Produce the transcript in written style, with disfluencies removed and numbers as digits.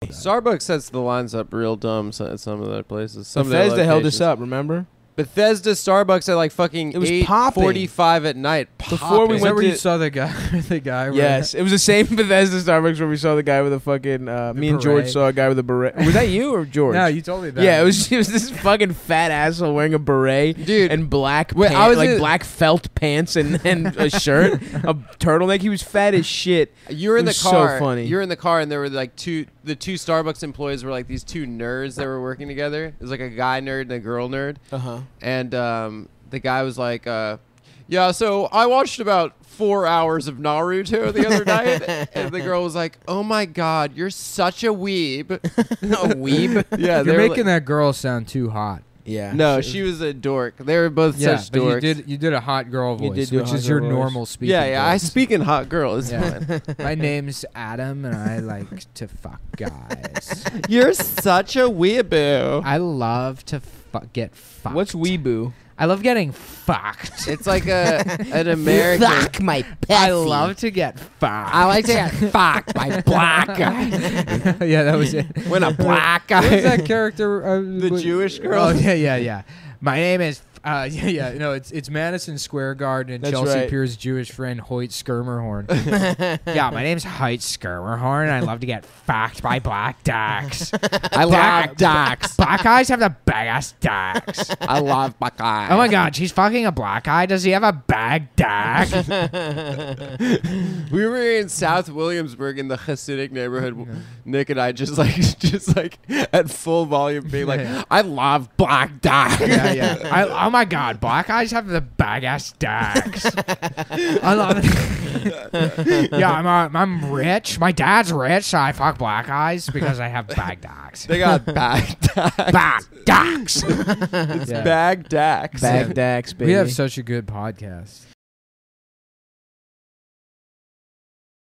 Starbucks sets the lines up real dumb at some of their places. Some of Bethesda their held us locations. up, remember? Bethesda Starbucks at like fucking It was popping. 8:45 at night. Before we Is went that where to- you saw the guy? The guy. Yes, it was the same Bethesda Starbucks where we saw the guy with a fucking. Me and George beret. saw a guy with a beret. Was that you or George? No, you told me that. Yeah, it was this fucking fat asshole wearing a beret, Dude. and black, Wait, I was in- black felt pants and a shirt, a turtleneck. He was fat as shit. You were in It the was so car. funny. You were in the car, and there were like the two Starbucks employees were like these two nerds that were working together. It was like a guy nerd and a girl nerd. And the guy was like, yeah, so I watched about 4 hours of Naruto the other night. And the girl was like, oh my God, you're such a weeb. A weeb. Yeah, they You're were making that girl sound too hot. Yeah. no, she was a dork. They were both Yeah, such but dorks. you did a hot girl You voice, did do a which hot is your girl voice. normal speaking. Yeah, I voice. speak in hot girl. It's Yeah. fine. My name's Adam, and I like to fuck guys. You're such a weeaboo. I love to get fucked. What's weeboo? I love getting fucked. It's like an American. my I love to get fucked. I like to get fucked by black guys. Yeah, that was it. When a black guy. What was that character? The Jewish girl? Oh yeah. My name is. No, it's Madison Square Garden and That's Chelsea right. Pierce's Jewish friend Hoyt Skirmerhorn. Yeah, my name's Hoyt Skirmerhorn, and I love to get fucked by black dicks. I love dicks. Black guys have the biggest dicks. I love black guys. Oh my God, she's fucking a black guy. Does he have a bag dick? We were in South Williamsburg in the Hasidic neighborhood. Nick and I just like at full volume being like, Yeah. I love black dicks. Yeah. Oh my God, black guys have the biggest dicks. I love it. Yeah, I'm rich. My dad's rich, so I fuck black guys because I have bag dicks. They got bag dicks. Bag dicks. It's Yeah. bag dicks. Bagdax, baby. We have such a good podcast.